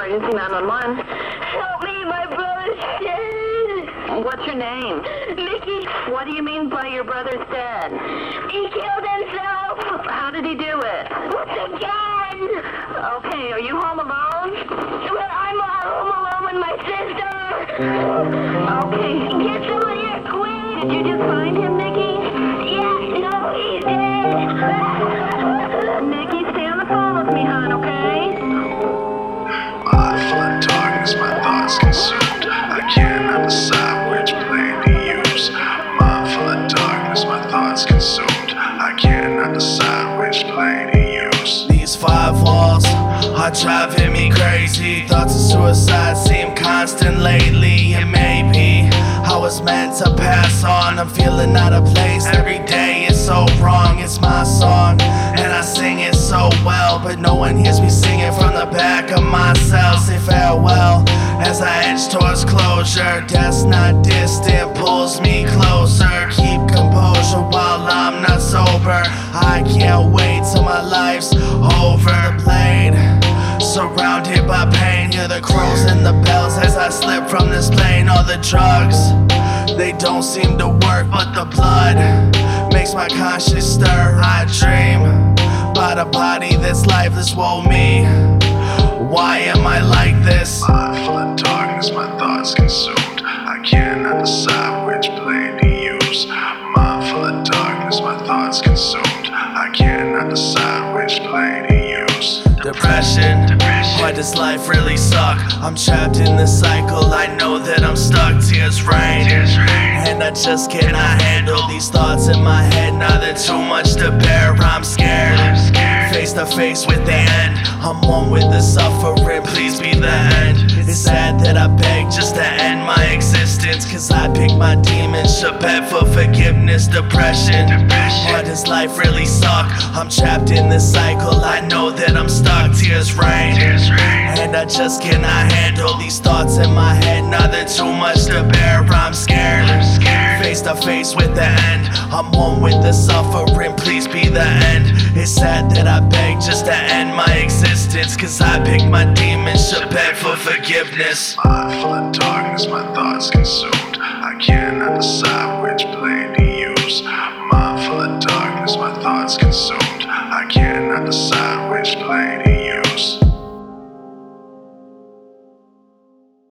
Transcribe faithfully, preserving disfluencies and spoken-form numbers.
emergency nine one one. Help me, my brother's dead. What's your name? Mickey, What do you mean by your brother's dead? he killed himself How did he do it? with a gun. Okay, are you home alone? Well, I'm home alone with my sister. Okay. Get someone here quick. Did you just find him, Nikki? Yeah, no, he's dead. Nikki, stay on the phone with me, hon, okay? Mind full of darkness, my thoughts consumed. I cannot decide which blade to use. Mind full of darkness, my thoughts consumed. I cannot decide which blade to use. These five walls are driving me crazy. Thoughts of suicide seem constant lately. And maybe I was meant to pass on. I'm feeling out of place. Every day is so wrong. It's my song and I sing it so well, but no one hears me singing from the back of my cell. Say farewell as I edge towards closure. Death's not distant, pulls me closer. Keep composure while I'm not sober. I can't wait till my life's over. The blade, surrounded by pain. Hear the crows and the bells as I slip from this plane. All the drugs, they don't seem to work, but the blood makes my conscience stir. I dream about a body that's lifeless. Woe me, why am I like this? Mind full of darkness, my thoughts consumed. I cannot decide which blade to use. Mind full of darkness, my thoughts consumed. I cannot decide which blade to use. Depression, why does life really suck? I'm trapped in this cycle, I know that I'm stuck. Tears rain, and I just cannot handle these thoughts in my head. Now they're too much to bear, I'm scared. Face to face with the end, I'm one with the suffering, please be the end. It's sad that I beg just to end my existence, cause I pick my demons, should beg for forgiveness. Depression, why does life really suck? I'm trapped in this cycle, I know that I'm stuck. Tears rain, and I just cannot handle these thoughts in my head. Now they're too much to bear, I'm scared. Face to face with the end, I'm one with the suffering, please be the end. It's sad that I beg just to end my existence, cause I pick my demons, should beg for forgiveness. Mind full of darkness, my thoughts consumed. I cannot decide which blade to use. Mind full of darkness, my thoughts consumed. I cannot decide which blade to use.